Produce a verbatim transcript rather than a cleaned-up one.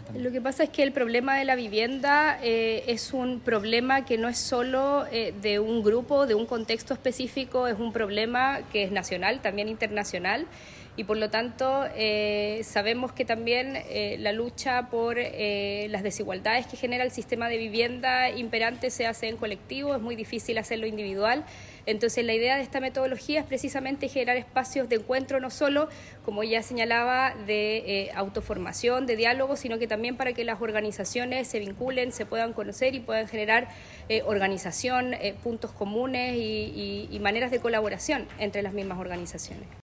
personas también. Lo que pasa es que el problema de la vivienda eh, es un problema que no es solo eh, de un grupo, de un contexto específico, es un problema que es nacional, también internacional, y por lo tanto eh, sabemos que también eh, la lucha por eh, las desigualdades que genera el sistema de vivienda imperante se hace en colectivo, es muy difícil hacerlo individual. Entonces la idea de esta metodología es precisamente generar espacios de encuentro, no solo, como ya señalaba, de eh, autoformación, de diálogo, sino que también para que las organizaciones se vinculen, se puedan conocer y puedan generar eh, organización, eh, puntos comunes y, y, y maneras de colaboración entre las mismas organizaciones.